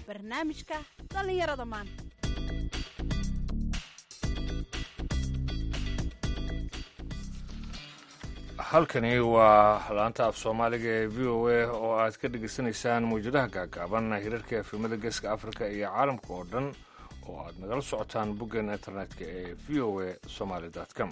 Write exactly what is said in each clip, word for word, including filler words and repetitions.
barnaamijka dhallinyarada maanta. halkani waa laanta af soomaaliga ee v o a oo aad ka dhegaysanaysaan mawjadaha gaagaaban hirarka efemada geeska africa iyo caalamka oo dhan oo aad nagala socotaan boggeena internetka ee v o a somaly com.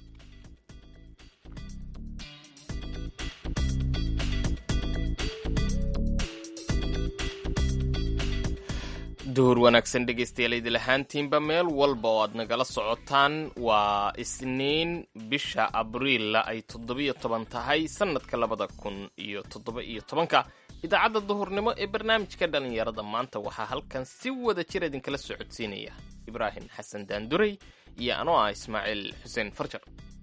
duhur wanaagsan dhegaystayaal idil ahaantiinba meel walba oo aad nagala socotaan. waa isniin bisha abriilla ay toddobiyo toban tahay sannadka labada kun iyo toddoba iyo tobanka. idaacadda duhurnimo ee barnaamijka dhallinyarada maanta waxaa halkan si wada jir idinkala socodsiinaya ibraahim xasan daanduray iyo anoo ah ismaaciil xuseen farjar.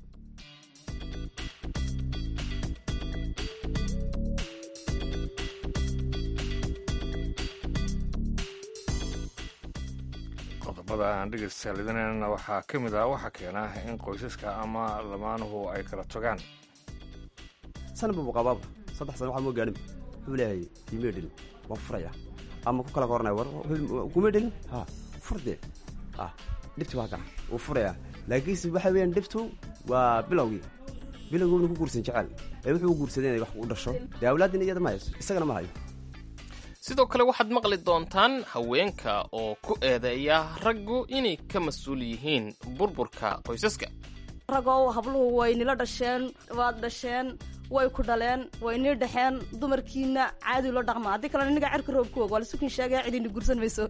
qodobada aan dhegaystayaalidanayna waxaa ka mid ah waxaa keena in qoysaska ama lamaanuhu ay kala tagaan. sanaba muqabaaba saddex sana waxaa moo gaadhin wuxuu leeyahay imee dhelin waan furaya ama ku kala koranaya war kumee dhelin ha furdee ha dhibti waa gacan wuu furaya laakiinse waxa weeyaan dhibtu waa bilowgii bilowgii wuna ku guursan jecel ee wuxuu guursadeen inay wax u dhasho dee awlaadina iyada ma hayso isagana ma hayo. sidoo kale waxaad maqli doontaan haweenka oo ku eedeeya raggu inay ka mas-uul yihiin burburka qoysaska. ragoo habluhu way nila dhasheen waad dhasheen way ku dhaleen way nii dhexeen dumarkiina caadi loo dhaqma haddii kalena ninga cerka roob ku og waa lasukin sheegaya cidina guursan mayso.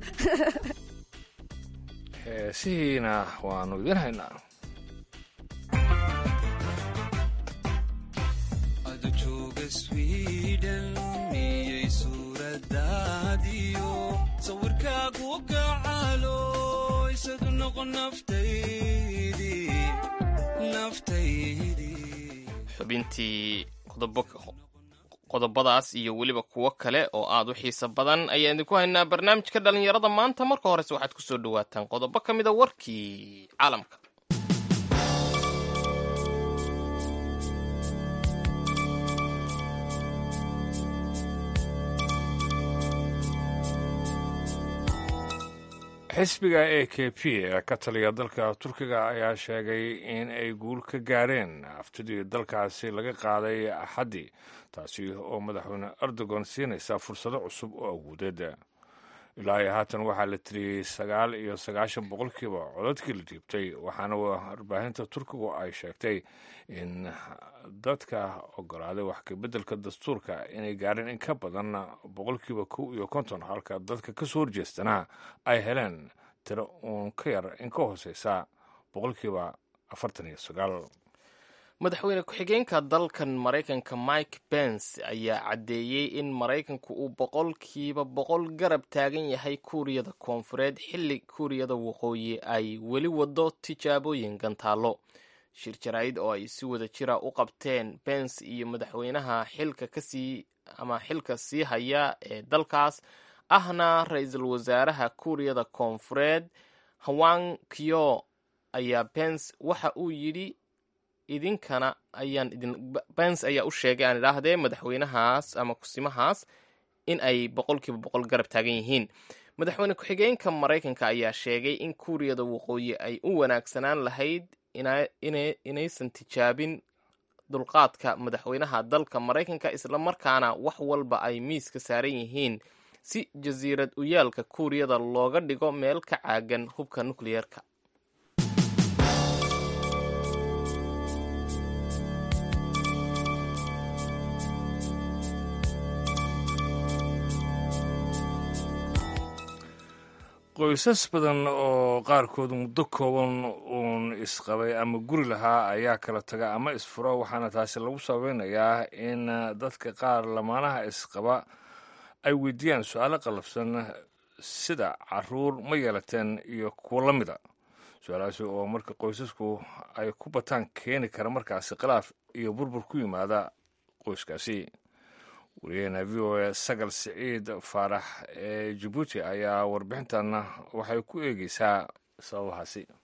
heesihiina waanu idin haynaa. sawirkaagu gacaalo isadu noqon naftaydi. xubintii qodobadaas iyo weliba kuwo kale oo aad u xiiso badan ayaan idinku haynaa barnaamijka dhallinyarada maanta. marka horese waxaad ku soo dhawaataan qodobo ka mida warkii caalamka. xisbiga a k p ee ka taliya dalka turkiga ayaa sheegay in ay guul ka gaareen aftidii dalkaasi laga qaaday axaddii taasi oo madaxweyne erdogan siinaysa fursado cusub oo awoodeed. ilaa iyo haatan waxaa la tiriyey sagaal iyo sagaashan boqolkiiba codadkii la dhiibtay waxaana warbaahinta turkigu ay sheegtay in dadka ogolaaday wax kabeddelka dastuurka inay gaareen in ka badan boqolkiiba kow iyo konton halka dadka ka soo horjeestana ay heleen tiro uun ka yar in ka hooseysa boqolkiiba afartan iyo sagaal. madaxweyne ku-xigeenka dalkan maraykanka mike pence ayaa caddeeyey in maraykanku uu boqolkiiba boqol garab taagan yahay kuuriyada koonfureed xilli kuuriyada waqooyi ay weli wado tijaabooyin gantaallo. shir jaraa'id oo ay si wada jira u qabteen pence iyo madaxweynaha xilka kasii ama xilka sii haya ee dalkaas ahna ra-iisul wasaaraha kuuriyada koonfureed hwang kyo ayaa pence waxa uu yidhi idinkana ayaan idin pence ayaa u sheegay aan idhaahdee madaxweynahaas ama kusimahaas in ay boqolkiiba boqol garab taagan yihiin. madaxweyne ku-xigeenka maraykanka ayaa sheegay in kuuriyada waqooyi ay u wanaagsanaan lahayd inaysan tijaabin dulqaadka madaxweynaha dalka maraykanka islamarkaana wax walba ay miiska saaran yihiin si jasiirad uyaalka kuuriyada looga dhigo meel ka caagan hubka nukliyeerka. qoysas badan oo qaarkood muddo kooban uun isqabay ama guri lahaa ayaa kala taga ama isfuro waxaana taasi lagu sababeynayaa in dadka qaar lamaanaha isqaba ay weydiiyaan su-aalo qallafsan sida caruur ma yeelateen iyo kuwo la mida. su-aalahaasi oo marka qoysasku ay ku bataan keeni kara markaasi khilaaf iyo burbur ku yimaada qoyskaasi. wariyaheena v o a sagal siciid faarax ee jabuuti ayaa warbixintan waxay ku eegeysaa sababahaasi.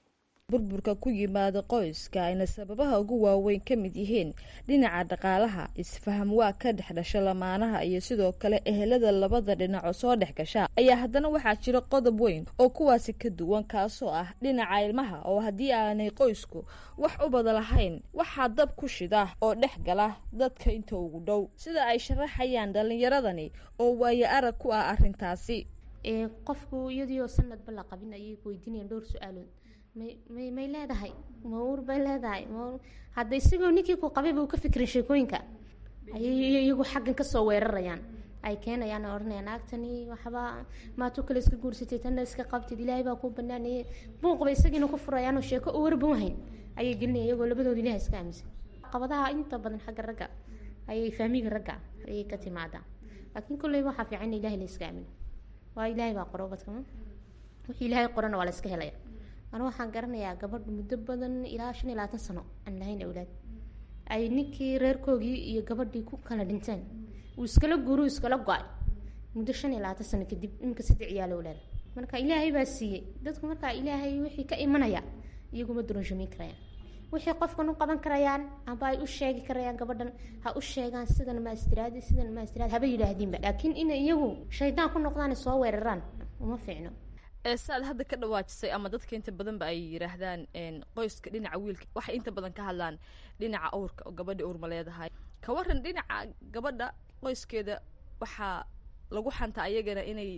burburka ku yimaada qoyska ayna sababaha ugu waaweyn ka mid yihiin dhinaca dhaqaalaha, isfaham waa ka dhex dhasha lamaanaha iyo sidoo kale ehelada labada dhinaco soo dhex gasha, ayaa haddana waxaa jira qodob weyn oo kuwaasi ka duwan, kaasoo ah dhinaca ilmaha oo haddii aanay qoysku wax u bada lahayn waxaa dab ku shida oo dhex gala dadka inta ugu dhow, sida ay sharaxayaan dhalinyaradani oo waayo arag ku ah arrintaasi. qofku iyadoo sanadba la qabin ayay weydiinayaan dhowr su-aalood, may may leedahay ma uur bay leedahay, hadda isagoo ninkii ku qabay buu ka fikiray sheekooyinka ayay iyagu xaggan kasoo weerarayaan, ay keenayaan oo odhanayaan naagtani waxba maatuu kale iska guursatay tanna iska qabtid ilaahay baa kuu banaanayay, buuqba isagiina ku furayaan oo sheeko u warban wahayn ayay gelinaya iyagoo labadooda ilahay iska aaminsan. qabadaha inta badan xagga ragga ayay fahmiga ragga ayay ka timaadaa, laakiin kolley waxaa fiican in ilaahay la iska aamino, waa ilaahay baa qoro badka wixii ilaahay qorana waa la iska helaya. anu waxaan garanayaa gabadh muddo badan ilaa shan iyo labaatan sano aan lahayn awlaad, ay ninkii reerkoogii iyo gabadhii ku kala dhinteen, uu iskala guuru iskala go-ay muddo shan iyo labaatan sano kadib iminka saddex ciyaal awlaad. marka ilaahay baa siiyey dadku, markaa ilaahay wixii ka imanaya iyaguma duronshameyn karayaan, wixii qofkan u qaban karayaan amba ay u sheegi karayaan gabadhan ha u sheegaan sidan maastiraadi sidan maastiraad haba yidhaahdiinba, laakiin inay iyagu shaydaan ku noqdaan soo weeraraan uma fiicno. saad hadda ka dhawaajisay ama dadka inta badan ba ay yiraahdaan qoyska dhinaca wiilka waxay inta badan ka hadlaan dhinaca awrka oo gabadha uur ma leedahay, ka waran dhinaca gabadha qoyskeeda waxaa lagu xantaa ayagana inay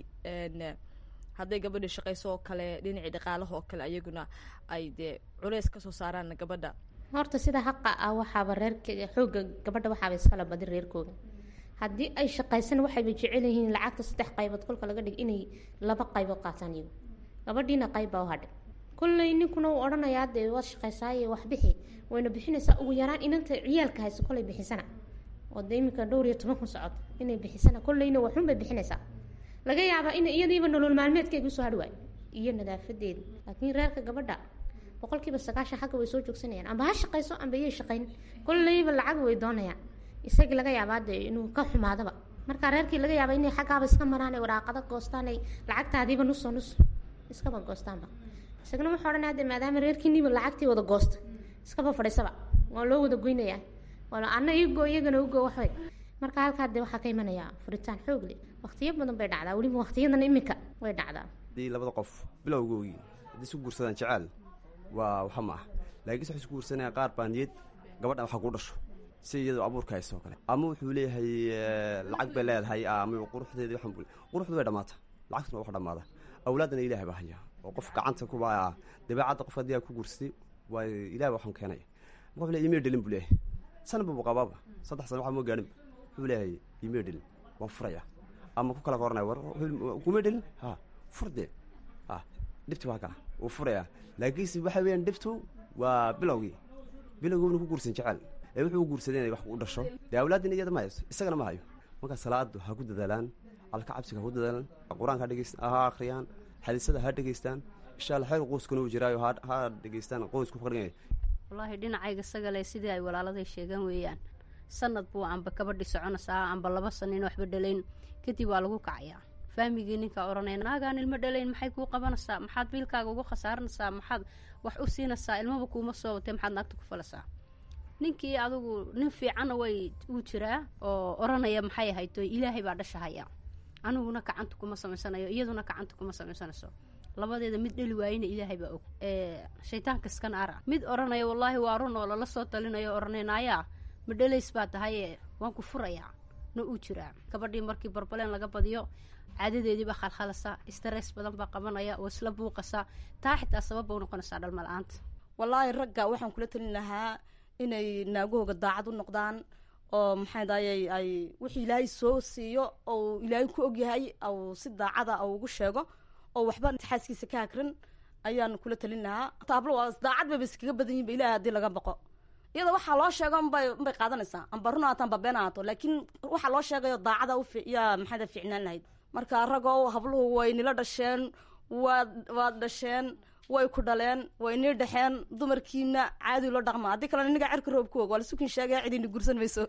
hadday gabadha shaqayso oo kale dhinacii dhaqaalaha oo kale ayaguna ay dee culeys kasoo saaraan gabadha. horta sida haqa ah waxaaba reerka xooga gabadha waxaaba iskala badin reerkooda, haddii ay shaqaysan waxayba jecel yihiin lacagta saddex qaybood kolka laga dhig inay laba qaybood qaataan iyagu, gabadhiina qayb baa u hadhay. kolley ninkuna uu odhanayaa dee waad shaqaysaaye wax bixi, wayna bixinaysaa ugu yaraan inanta ciyaalka hayso kolley bixisana oo dee iminka dhowr iyo toban kun socod inay bixisana kolleyna waxun bay bixinaysaa, laga yaabaa in iyadiiba nolol maalmeedkeega usoo hadhi waayo iyo nadaafadeeda. laakiin reerka gabadha boqolkiiba sagaashan xagga way soo joogsanayaan, amba ha shaqayso amba yay shaqayn, kolleyba lacag way doonayaan, isagii laga yaabaa dee inuu ka xumaadaba. marka reerkii laga yaaba inay xaggaaba iska maraan ay waraaqada goostaan ay lacagtaadiiba nusoo nus iskaba goostaanba, isagana wuxuu odhanaya de maadaama reerkiiniiba lacagtii wada goosta iskaba fadhiisaba waa loo wada goynayaa, waa ana igo iyagana ugo waxbay. marka halkaa dee waxaa ka imanayaa furitaan xoog leh, waqtiyo badan bay dhacdaa, weliba waqtiyadan iminka way dhacdaa. hadii labada qof bilowgoogii haddii isku guursadaan jecel waa waxa ma ah, laakiin waxay isku guursanayaan qaar baa niyad gabadhan waxaa kuu dhasho si iyadoo abuurka hayso oo kale, ama wuxuu leeyahay lacag bay leedahay ama quruxdeedii waxaan bul quruxdu way dhamaata, lacagtuna wax dhamaada, awlaadana ilaahay baa haya oo qof gacanta ku baa dabeecadda qof haddii ku guursatay waa ilaahay waxaan keenay. marka wuxuu leeyahay iimayl dhalin buu leeyahay sanaba buu qabaaba saddex sano waxa moo gaarin, wuxuu leeyahay iimayl dhalin waan furaya ama ku kala qoranay war kuma dhalin ha furde ha dhibti waa ka uu furaya, laakiin waxa weeyaan dhibtu waa bilowgii bilowgii ku guursan jecel ee wuxuu guursaday inay wax u dhasho dee awlaadina iyada ma hayso isagana ma hayo. marka salaadu ha ku dadaalaan, alka cabsiga ha ku dadaalaan, qur-aanka ha dhegeystaan ha akhriyaan, xadiisada ha dhegeystaan, insha allah xeer qoyskuna uu jiraayo ha dhegeystaan qoysku qarnay. wallaahi dhinacayga sagale sidii ay walaaladay sheegan weeyaan, sanad buu amba kabadhi soconaysaa amba laba sano in waxba dhalayn kadib waa lagu kacayaa, fahmigii ninka odhanaya naagaan ilmo dhalayn maxay kuu qabanaysaa, maxaad biilkaaga uga khasaaranaysaa, maxaad wax u siinaysaa, ilmaba kuuma soo watay maxaad naagta ku falaysaa. ninkii adigu nin fiicanna way uu jiraa oo odhanaya maxay ahayto ilaahay baa dhashahaya, aniguna gacanta kuma samaysanayo iyaduna gacanta kuma samaysanayso, labadeeda mid dheli waayina ilaahay baa og. shaytaanka iskan ara mid odhanaya wallaahi waa run oo lala soo talinayo odhanaynayaa ma dhalays baa tahaye waan ku furayaa na uu jiraa. gabadhii markii barbaleen laga badiyo caadadeediiba khalkhalasa, stress badan baa qabanaya oo isla buuqasa, taa xitaa sababba u noqonaysaa dhalma la-aanta. wallaahi ragga waxaan kula talin lahaa inay naagahooga daacad u noqdaan oo maxay daayay ay wixii ilaahay soo siiyo oo ilaahay ku ogyahay oo si daacada oo ugu sheego oo waxba xaaskiisa ka hakrin ayaan kula talin lahaa. taablo waa daacad bay iskaga badan yihiin ilaahay haddii laga baqo, iyada waxaa loo sheego unbay unbay qaadanaysaa amba run aataan babeenaato, laakiin waxaa loo sheegayo daacada u yaa maxayda fiicnaan lahayd. marka ragoo habluhu way nila dhasheen waad waad dhasheen way ku dhaleen way nii dhexeen, dumarkiina caadi loo dhaqma, haddii kalena niga cerka roob ku og waa la sukin sheegaya cidina gursan mayso.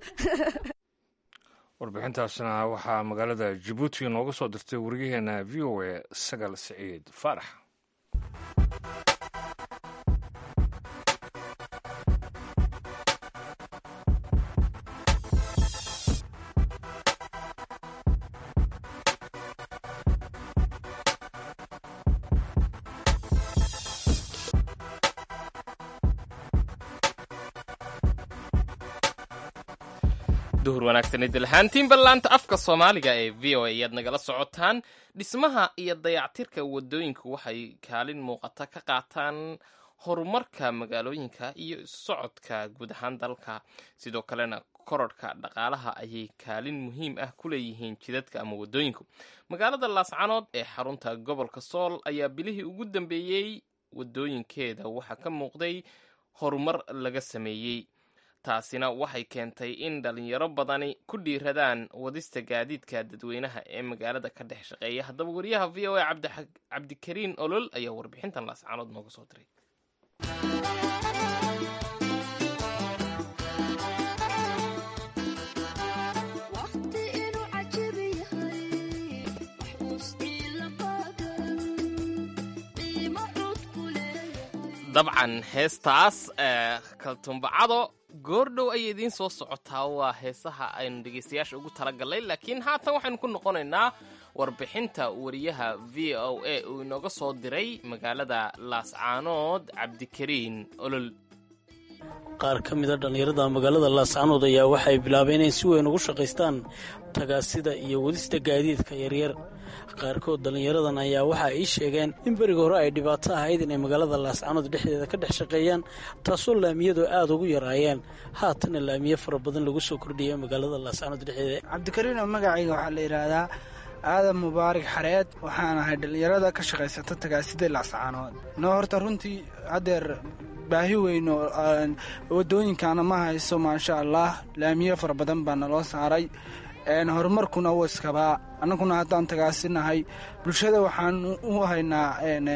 warbixintaasna waxaa magaalada jabuuti nooga soo dirtay wariyaheena v o a sagal siciid faarax. duhur wanaagsan idil ahaantiin ballaanta afka soomaaliga ee v o a ayaad nagala socotaan. dhismaha iyo dayactirka wadooyinku waxay kaalin muuqata ka qaataan horumarka magaalooyinka iyo socodka guud ahaan dalka. sidoo kalena korodhka dhaqaalaha ayay kaalin muhiim ah ku leeyihiin jidadka ama wadooyinku. magaalada laascanood ee xarunta gobolka sool ayaa bilihii ugu dambeeyey wadooyinkeeda waxaa ka muuqday horumar laga sameeyey. taasina waxay keentay in dhalinyaro badani ku dhiiradaan wadista gaadiidka dadweynaha ee magaalada ka dhex shaqeeya. haddaba wariyaha v o a cabdikariin olol ayaa warbixintan laascanood nooga soo diray. dabcan heestaas kaltumbacado goordhow ayay idiin soo socotaa. waa heesaha aynu dhegaystayaasha ugu talagalnay, laakiin haatan waxaynu ku noqonaynaa warbixinta wariyaha v o a uu inooga soo diray magaalada laascaanood cabdikariin olol. qaar ka mid a dhallinyarada magaalada laascaanood ayaa waxay bilaabeen inay si weyn ugu shaqaystaan tagaasida iyo wadista gaadiidka yaryar. qaarkood dhallinyaradan ayaa waxa ay sheegeen in beriga hore ay dhibaato ahayd inay magaalada laascaanood dhexdeeda ka dhex shaqeeyaan, taasoo laamiyadu aada ugu yaraayeen. haatana laamiye fara badan lagu soo kordhiyay magaalada laascaanood dhexdeeda. cabdikariin oo magacayga waxaa la yidhaahdaa aadan mubaarak xareed, waxaan ahay dhallinyarada ka shaqaysata tagaasida laascaanood. no horta runtii haddeer baahi weyn oo wadooyinkaana ma hayso, maasha allah. laamiye fara badan baa naloo saaray, horumarkuna wuu iskabaa. annaguna haddaan tagaasinahay bulshada waxaan u haynaa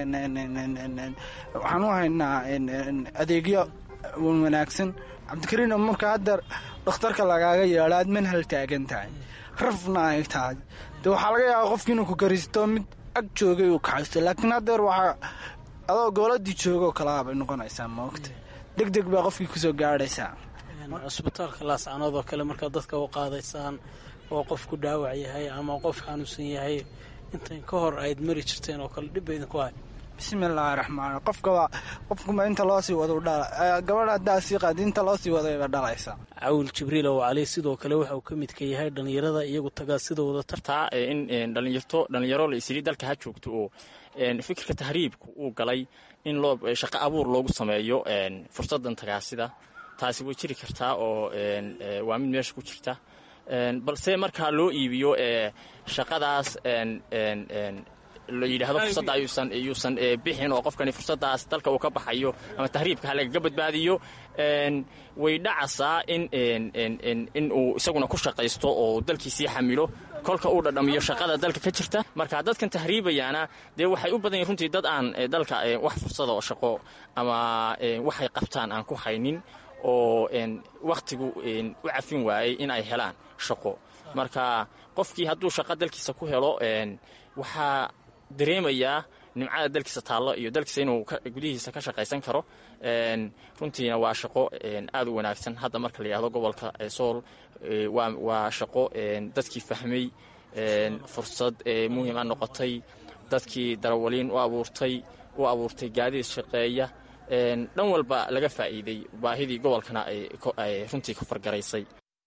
waxaan u haynaa adeegyo wanaagsan. cabdikariin marka hadda dhakhtarka lagaaga yeedho aad manhal taagan tahay, rafna ay tahay, de waxaa laga yaaba qofki inuu ku garisto mid ag joogay uu kaxaysto. laakiin haddeer waxaa adoo gooladii jooga oo kalaa bay noqonaysaa, maogta deg deg baa qofkii kusoo gaadhaysaa. cusbitaalka laascaanood oo kale markaad dadka u qaadaysaan oo qofku dhaawac yahay ama qof xanuunsan yahay, intan ka hor ayd mari jirteen oo kale dhib ba idinku hay? bismillaahi raxmaan. qofkaba qofkuma inta loo sii wado dhala gabadha haddaa sii qaadi inta loo sii wadayba dhalaysaa. cawil jibriil oo cali sidoo kale waxa uu ka midka yahay dhallinyarada iyagu tagaasida wada tartaa in dhallinyarto dhallinyaro la isiri dalka ha joogto oo fikirka tahriibku uu galay in loo shaqo abuur loogu sameeyo fursadan tagaasida. taasi way jiri kartaa oo waa mid meesha ku jirta, balse markaa loo iibiyo shaqadaas la yidhaahdo fursadda ayuusan yuusan bixin oo qofkani fursaddaas dalka uu ka baxayo ama tahriibka ha lagaga badbaadiyo, way dhacasaa in in uu isaguna ku shaqaysto oo dalkiisii xamilo kolka uu dhadhamiyo shaqada dalka ka jirta. marka dadkan tahriibayaana dee waxay u badan yihin runtii dad aan dalka wax fursada oo shaqo ama waxay qabtaan aan ku haynin oo wakhtigu u cafin waayey in ay helaan shaqo. marka qofkii hadduu shaqo dalkiisa ku helo waxaa dareemayaa nimcada dalkiisa taallo iyo dalkiisa inuu gudihiisa ka shaqaysan karo. runtiina waa shaqo aada u wanaagsan. hadda marka la yidhahdo gobolka sool waa shaqo dadkii fahmay, fursad muhiima noqotay, dadkii darawaliin u abuurtay u abuurtay gaadiid shaqeeya, dhan walba laga faa'iiday. baahidii gobolkana ay runtii ka fargaraysay.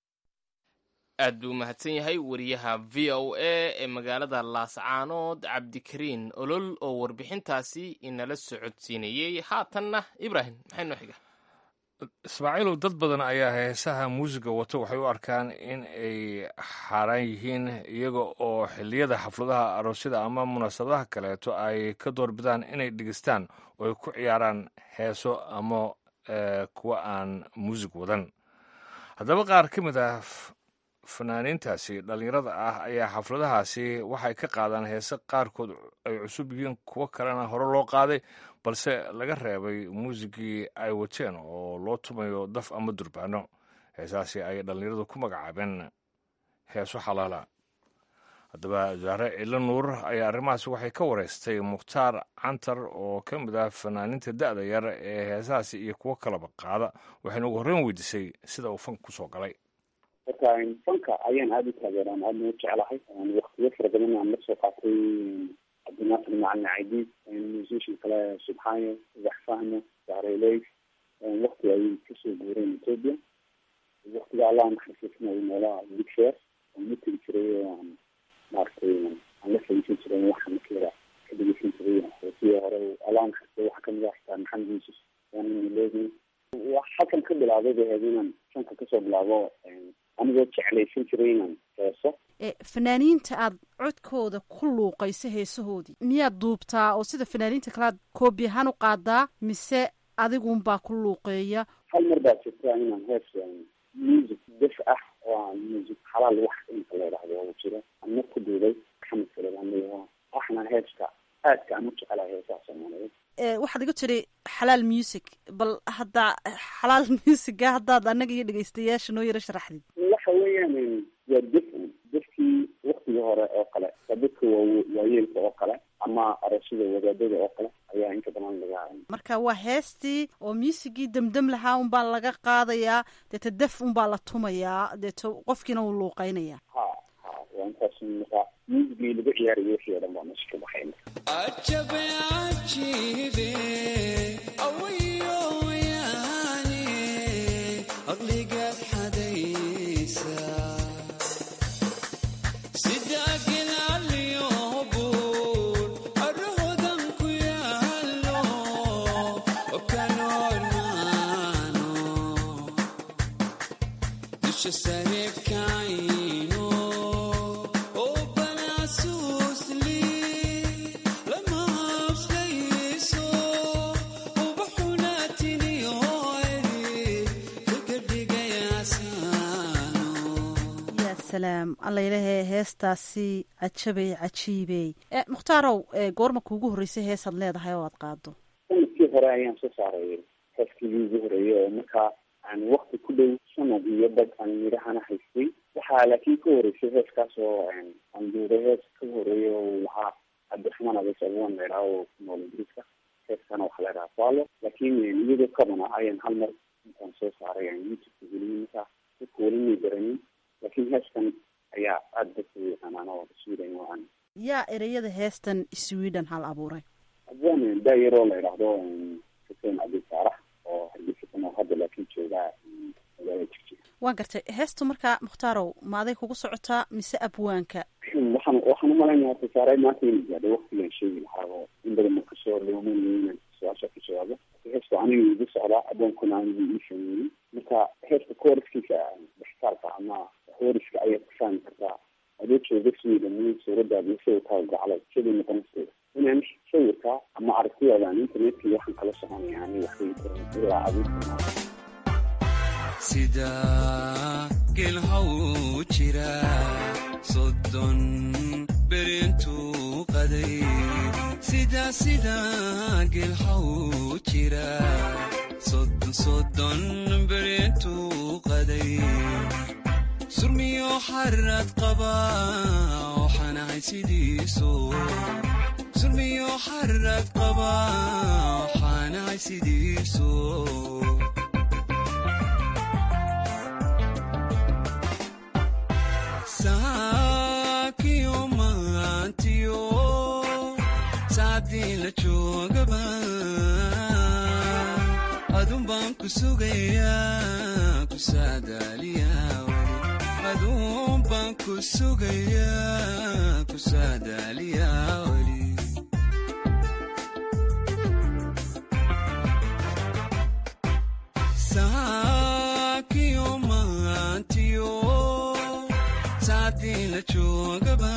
aad buu mahadsan yahay wariyaha v o a ee magaalada laascaanood cabdikariin olol oo warbixintaasi inala socodsiinayey. haatanna ibraahim maxay noo xiga? ismaaciilow, dad badan ayaa heesaha muusiga wato waxay u arkaan in ay xaaraan yihiin, iyaga oo xilliyada xafladaha aroosyada ama munaasabadaha kaleeto ay ka doorbidaan inay dhegeystaan oo ay ku ciyaaraan heeso ama kuwa aan muusig wadan. haddaba qaar ka mid ah fanaaniintaasi dhallinyarada ah ayaa xafladahaasi waxay ka qaadaan heese qaarkood ay cusub yihiin, kuwo kalena hore loo qaaday balse laga reebay muusigii ay wateen oo loo tumayo daf ama durbaano. heesaasi ay dhallinyaradu ku magacaabeen heeso xalaala. haddaba wasaare cilo nuur ayaa arrimahaasi waxay ka wareystay mukhtaar cantar oo ka mid ah fanaaniinta da'da yar ee heesahaasi iyo kuwo kalaba qaada, waxayna ugu horreyn weydiisay sida uu fanka kusoo galay. marka fanka ayaan aada u taageeraan, aada u jeclahay. waktiyo fara badan aan la soo qaatay cabdinaasir macalin caydiid, musician kale subxaayo, ubax fahmo, saareley. wakti ay kasoo guureen ethiopia waqtiga allah naxariisanayo meelaha big share aan u tegi jiray oo aan maaragtay aan la fahimsan jiray waxaan kira ka dhegeysan jiray sidii hore allah naxariistay waxa kamid ah xitaa maxamed yuusuf waan leeyahay wax halkan ka bilaabay bay inaan sanka kasoo bilaabo anigoo jeclaysan jiray inaan heeso fanaaniinta aad codkooda ku luuqayso heesahoodii miyaad duubtaa oo sida fanaaniinta kale aad koobi ahaan u qaadaa mise adigunbaa ku luuqeeya hal mar baa jirta inaan hees music def ah oo aan music xalaal wax inta la idhaahdo oo jiro ama ku duubay maxamed salaam waxna heeska aadka aan u jecelahay heesaha soomaaliyeed waxaad igu tiri xalaal music bal hadda xalaal musica haddaad annaga iyo dhegeystayaasha noo yaro sharaxdid waxa weeyaan waa def defkii waktigii hore oo kale dadka waayeelka oo kale ama arashada wadaadada oo kale ayaa inta badan laga marka waa heestii oo muusigii damdam lahaa unbaa laga qaadayaa deeta def unbaa la tumayaa deeto qofkiina uu luuqeynaya ha ha waa intaas marka muusigii lagu ciyaarayo wixii oo dhan baa meesha ka baxay ajabe ajiibe awayo yaani aqligaad xadaysa alla ilaahay heestaasi cajabay cajiibey mukhtaaraw goorma kuugu horreysay heesaad leedahay oo aad qaado sanadkii hore ayaan soo saaray heeskii ugu horeeyay oo markaa aan wakti ku dhow sanad iyo dad aan midhahana haystay waxaa laakiin ka horeysay heeskaas oo aan duuray hees ka horeeyay oo lahaa cabdiraxmaan abees abwan leedhaha oo ku nool ingiriiska heeskana waxaa leedhaha faalo laakiin iyadoo kabana ayaan hal mar intaan soo saaray aan youtubeka geliyay markaa dadka weli may garanin laakiin heestan ayaa aada dadka u yaqaanaan oo sweden waan yaa ereyada heestan sweden hal abuuray abwan daayaroo la idhaahdo xuseen cabdi saarax oo hargeysa ku nool hadda laakiin joogaa magaalada jigjiga waan gartay heestu markaa mukhtaaraw maaday kugu socotaa mise abwaanka waxaan waxaan umalaynaya horta saaray maanta ina gaadhay waktigaan sheegi lahaa oo in badan ma kasoo loomanaya inaan su-aasha ka jawaabo heestu aniga igu socdaa abwaankuna anigu ii sameeyey marka heesta kooriskiisa dhextaalka ama horiska ayaad ku fahmi kartaa adoo jooga sweden suuradaada iyo sawirkaa gaclay sidii noqonaysa inaan sawirkaa ama aragtiyaadaan internetkii waxaan kala soconaya ani waxbay karan ilaa abuurka sida gelhaw jira soddon berintuu qaday sida sida gelhaw jira soddon soddon berintuu qaday surmiyo xarad qaba waxaan ahay sidiiso surmiyo xarad qaba waxaan ahay sidiiso saakiyo maantiyo saacdii la joogaba adun baan ku sugayaa ku saadaaliyaa adun baan ku sugayaa ku saadaaliyaa weli saakiyo maantiyo saacdii la joogaba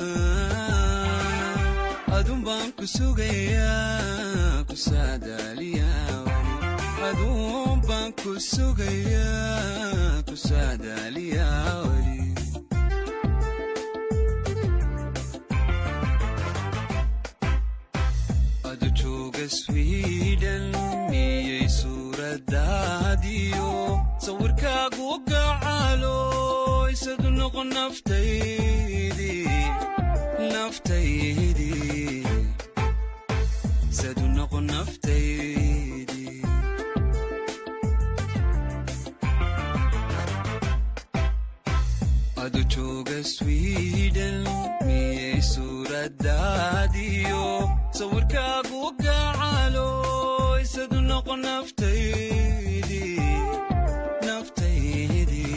adun baan ku sugayaa ku saadaaliyaa weli adun baan ku sugayaa ku saadaaliyaa weli adu jooga sweden miyay suuradaadiyo sawirkaagu gacalo isadu noqon naftaydii naftaydii isadu noqon naftaydii adu jooga sweden miyay suuradaadiyo sawirkaagu gacalo isadu noqon naftaydii naftaydii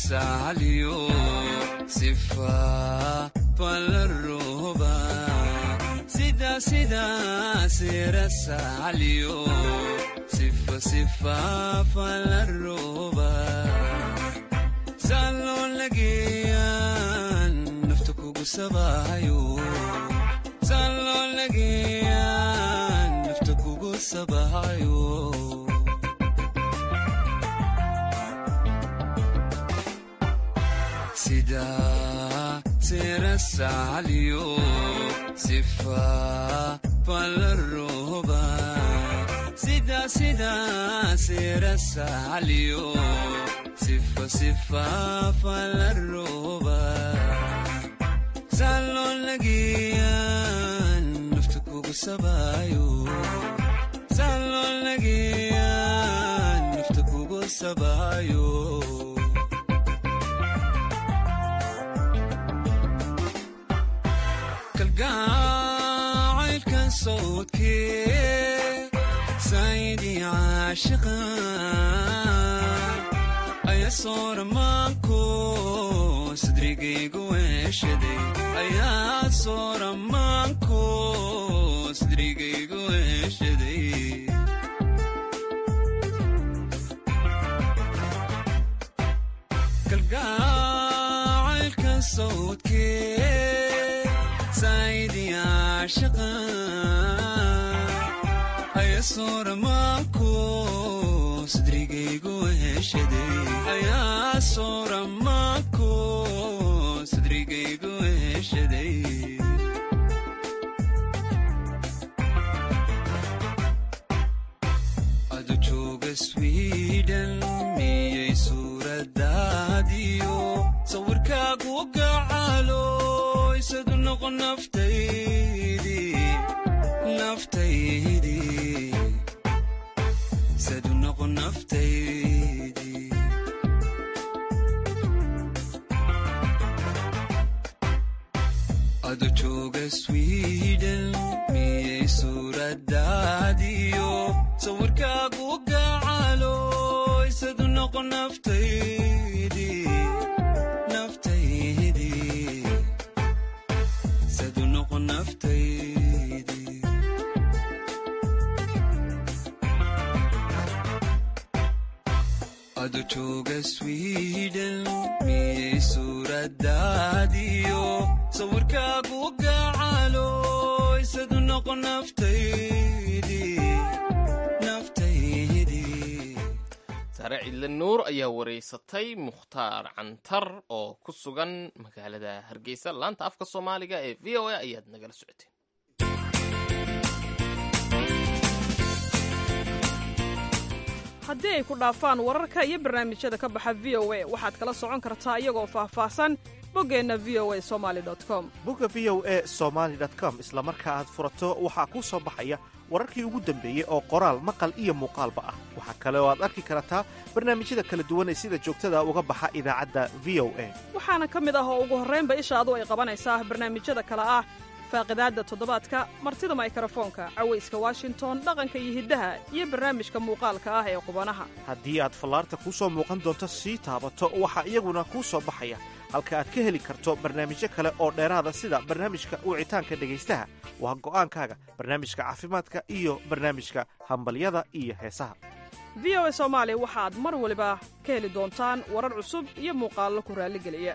saliyo sifa palaroba sida sida sira saliyo sifa sifa palaroba salo lagiyan nafta kugu sabayo salo lagiyan nafta kugu sabayo sida sira saliyo sifa palaroba sida sida sira saliyo sifa sifa palaroba salo lagiyan nafta kugu sabayo salo lagiyan nafta kugu sabayo قاعد كان صوتك سيدي عاشقا أيا صور مانكو صدري قويشدي أيا صور مانكو صدري قويشدي قاعد كان صوتك سيدي عاشقا أيا صور ماكو صدري قويشدي أيا صور ماكو صدري قويشدي أدو جوغ سويدن ميي صورة داديو صور كاكو قعالو سد نق نفتيدي نفتيدي سد نق نفتيدي أدو جوغ سويدن ميي صورة داديو صور كاكو قعالو سد نق نفتيدي نفتيدي سدنق نفتيدي أدو جوغ سويدن ميي صورة داديو صور كاكو قعالو سدنق نفتيدي نفتيدي sare cidla nuur ayaa wareysatay mukhtaar cantar oo ku sugan magaalada hargeysa laanta afka soomaaliga ee v o a ayaad nagala socoteen haddii ay ku dhaafaan wararka iyo barnaamijyada ka baxa v o a waxaad kala socon kartaa iyagoo faahfaahsan boggeenna v o a somaly com bogga v o a somaly com isla marka aad furato waxaa kuu soo baxaya wararkii ugu dambeeyey oo qoraal maqal iyo muuqaalba ah waxaa kale oo aad arki kartaa barnaamijyada kala duwan ee sida joogtada uga baxa idaacadda v o a waxaana ka mid ah oo ugu horraynba ishaadu ay qabanaysaa barnaamijyada kale ah faaqidaadda toddobaadka martida maykarafoonka cawayska washington dhaqanka iyo hiddaha iyo barnaamijka muuqaalka ah ee qubanaha haddii aad fallaarta kuu soo muuqan doonto sii taabato waxaa iyaguna kuu soo baxaya halka aad ka heli karto barnaamijyo kale oo dheeraada sida barnaamijka wicitaanka dhegaystaha waa go'aankaaga barnaamijka caafimaadka iyo barnaamijka hambalyada iyo heesaha v o a soomaali waxaad mar waliba ka heli doontaan warar cusub iyo muuqaallo ku raalligeliya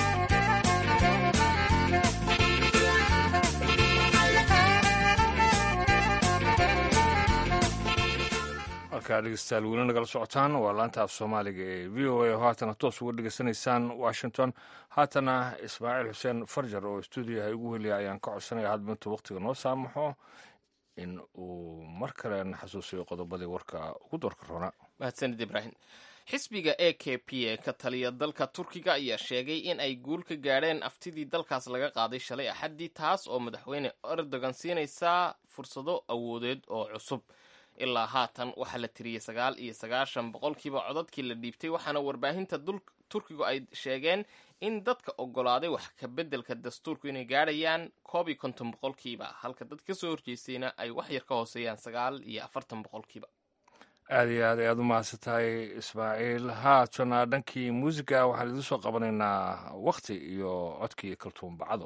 halkaa dhegeystayaal weli nagala socotaan waa laanta af soomaaliga ee v o a oo haatana toos uga dhegeysanaysaan washington haatana ismaaciil xuseen farjar oo stuudiyaha igu heliya ayaan ka codsanaya hadba intuu wakhtiga noo saamaxo in uu mar kalena xasuusiyo qodobadii warka ugu doorka roona mahadsanid ibraahim xisbiga a k p ee ka taliya dalka turkiga ayaa sheegay in ay guul ka gaadheen aftidii dalkaas laga qaaday shalay axaddii taas oo madaxweyne erdogan siinaysaa fursado awoodeed oo cusub ilaa haatan waxaa la tiriyey sagaal iyo sagaashan boqolkiiba codadkii la dhiibtay waxaana warbaahinta turkigu ay sheegeen in dadka ogolaaday wax ka beddelka dastuurku inay gaadhayaan koob iyo konton boqolkiiba halka dad ka soo horjeestayna ay wax yar ka hooseeyaan sagaal iyo afartan boqolkiiba aad iyo aad ayaad u mahadsan tahay ismaaciil haatana dhankii muusiga waxaan idin soo qabanaynaa wakti iyo codkii kaltuun bacdo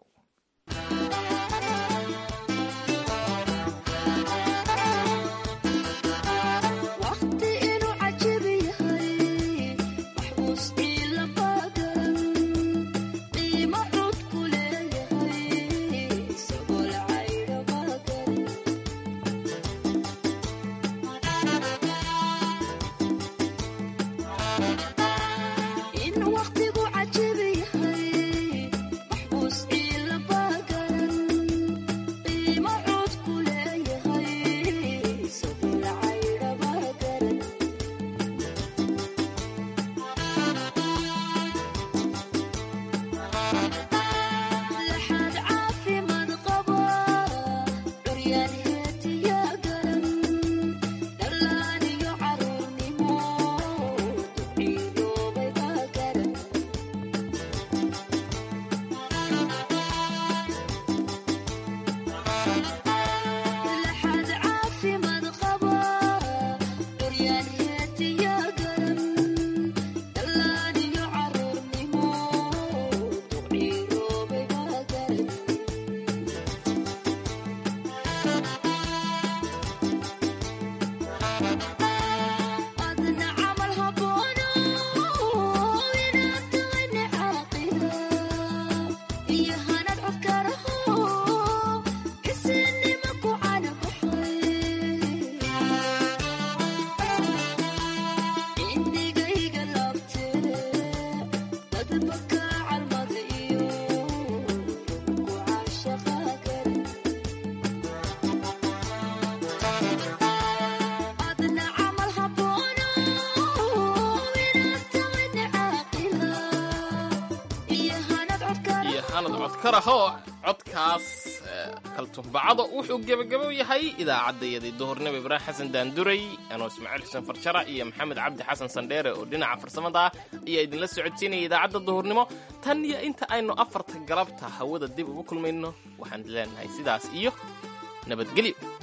codkaas kaltumbacado wuxuu gebagabo yahay idaacadayadii duhurnimo ibraahim xasan daanduray anoo ismaaciil xuseen farjara iyo maxamed cabdi xasan sandheere oo dhinaca farsamada ah ayaa idinla socodsiinaya idaacadda duhurnimo tan iyo inta aynu afarta galabta hawada dib ugu kulmayno waxaan leenahay sidaas iyo nabadgelyo